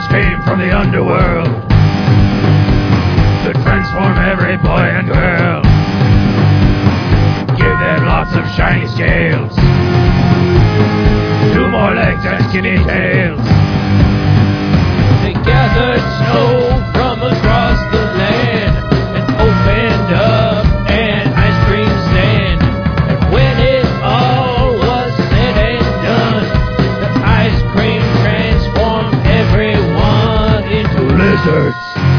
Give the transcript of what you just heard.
lizards came from the underworld to transform every boy and girl. Give them lots of shiny scales, 2 more legs and skinny tails. They gathered snow from across the land and opened up an ice cream stand. And when it all was said and done, the ice cream transformed everyone into Lizards.